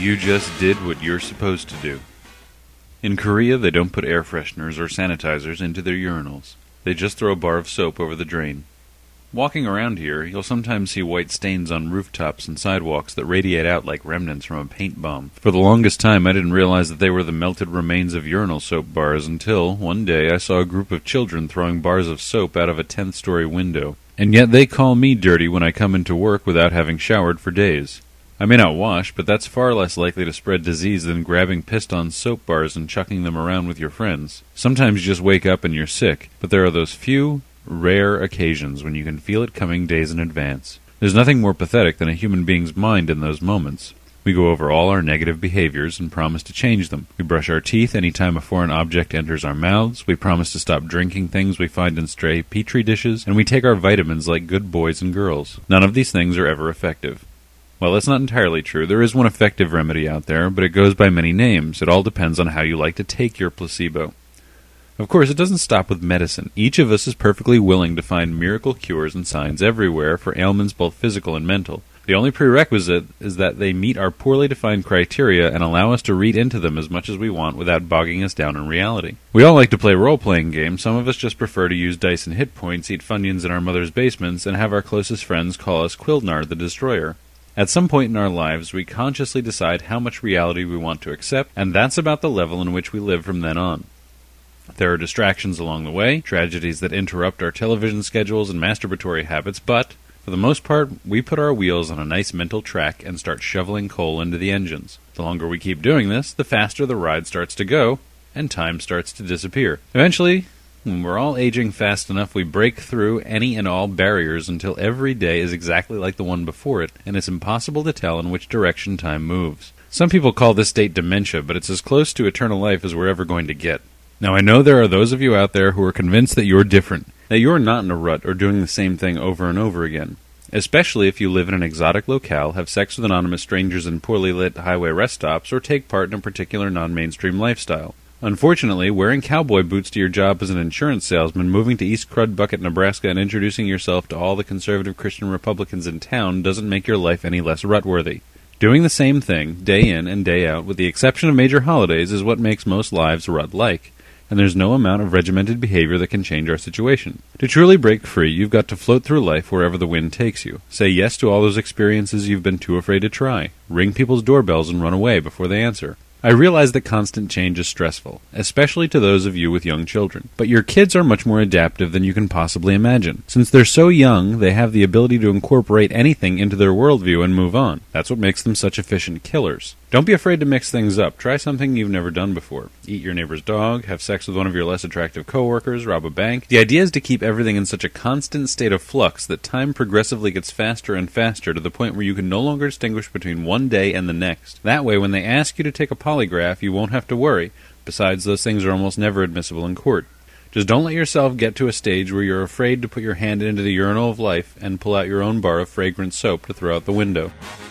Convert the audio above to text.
You just did what you're supposed to do. In Korea, they don't put air fresheners or sanitizers into their urinals. They just throw a bar of soap over the drain. Walking around here, you'll sometimes see white stains on rooftops and sidewalks that radiate out like remnants from a paint bomb. For the longest time, I didn't realize that they were the melted remains of urinal soap bars until, one day, I saw a group of children throwing bars of soap out of a 10th-story window. And yet they call me dirty when I come into work without having showered for days. I may not wash, but that's far less likely to spread disease than grabbing pissed-on soap bars and chucking them around with your friends. Sometimes you just wake up and you're sick, but there are those few, rare occasions when you can feel it coming days in advance. There's nothing more pathetic than a human being's mind in those moments. We go over all our negative behaviors and promise to change them. We brush our teeth any time a foreign object enters our mouths, we promise to stop drinking things we find in stray petri dishes, and we take our vitamins like good boys and girls. None of these things are ever effective. Well, that's not entirely true. There is one effective remedy out there, but it goes by many names. It all depends on how you like to take your placebo. Of course, it doesn't stop with medicine. Each of us is perfectly willing to find miracle cures and signs everywhere for ailments both physical and mental. The only prerequisite is that they meet our poorly defined criteria and allow us to read into them as much as we want without bogging us down in reality. We all like to play role-playing games. Some of us just prefer to use dice and hit points, eat Funyuns in our mother's basements, and have our closest friends call us Quildnar the Destroyer. At some point in our lives, we consciously decide how much reality we want to accept, and that's about the level in which we live from then on. There are distractions along the way, tragedies that interrupt our television schedules and masturbatory habits, but, for the most part, we put our wheels on a nice mental track and start shoveling coal into the engines. The longer we keep doing this, the faster the ride starts to go, and time starts to disappear. Eventually, when we're all aging fast enough, we break through any and all barriers until every day is exactly like the one before it, and it's impossible to tell in which direction time moves. Some people call this state dementia, but it's as close to eternal life as we're ever going to get. Now, I know there are those of you out there who are convinced that you're different, that you're not in a rut or doing the same thing over and over again. Especially if you live in an exotic locale, have sex with anonymous strangers in poorly lit highway rest stops, or take part in a particular non-mainstream lifestyle. Unfortunately, wearing cowboy boots to your job as an insurance salesman, moving to East Crud Bucket, Nebraska, and introducing yourself to all the conservative Christian Republicans in town doesn't make your life any less rut-worthy. Doing the same thing, day in and day out, with the exception of major holidays, is what makes most lives rut-like. And there's no amount of regimented behavior that can change our situation. To truly break free, you've got to float through life wherever the wind takes you. Say yes to all those experiences you've been too afraid to try. Ring people's doorbells and run away before they answer. I realize that constant change is stressful, especially to those of you with young children. But your kids are much more adaptive than you can possibly imagine. Since they're so young, they have the ability to incorporate anything into their worldview and move on. That's what makes them such efficient killers. Don't be afraid to mix things up. Try something you've never done before. Eat your neighbor's dog, have sex with one of your less attractive coworkers, rob a bank. The idea is to keep everything in such a constant state of flux that time progressively gets faster and faster to the point where you can no longer distinguish between one day and the next. That way, when they ask you to take a polygraph, you won't have to worry. Besides, those things are almost never admissible in court. Just don't let yourself get to a stage where you're afraid to put your hand into the urinal of life and pull out your own bar of fragrant soap to throw out the window.